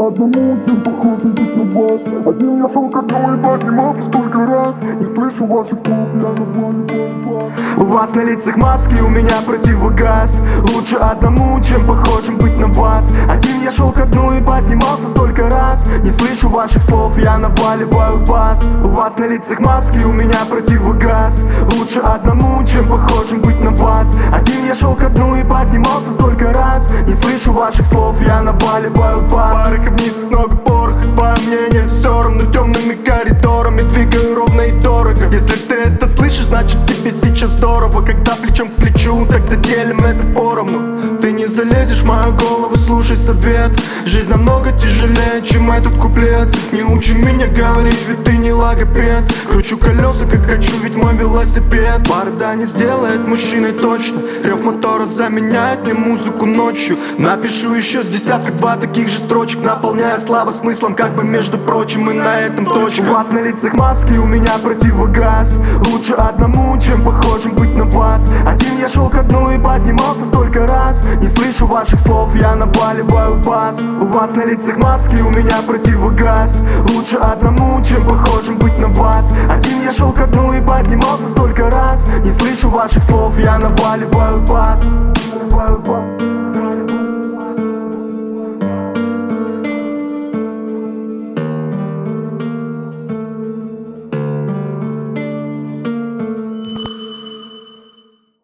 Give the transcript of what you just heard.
одному, чем похожим быть на вас. Один я шел ко дну и поднимался столько раз. Не слышу ваших слов, я наваливаю вас. У вас на лицах маски, у меня противогаз. Лучше одному, чем похожим быть на вас. Один я шел ко дну и поднимался столько раз. Не слышу ваших слов, я наваливаю бас. У вас на лицах маски, у меня противогаз. Лучше одному, чем похожим быть на вас. Один я шел ко дну и поднимался столько раз. Не слышу ваших слов, я наваливаю бас. В парах гробниц много пороха, твое мнение все равно. Темными коридорами двигаю ровно и дорого. Если ты это слышишь, значит тебе сейчас здорово. Когда плечом к плечу, тогда делим это поровну. Ты не залезешь в мою голову, слушай совет. Жизнь намного тяжелее, чем этот куплет. Не учи меня говорить, ведь ты не логопед. Кручу колеса, как хочу, ведь мой велосипед. Борода не сделает мужчиной точно. Рев мотора заменяет мне музыку ночью. Напишу еще с десятка-два таких же строчек, наполняя слова смыслом, как бы между прочим. И на этом точка. У вас на лицах маски, у меня противогаз. Лучше одному, чем похожим быть на вас. Один я шел ко дну и поднимался столько раз. Не слышу ваших слов, я наваливаю бас. У вас на лицах маски, у меня противогаз. Лучше одному, чем похожим быть на вас. Один я шел ко дну и поднимался столько раз. Не слышу ваших слов, я наваливаю бас.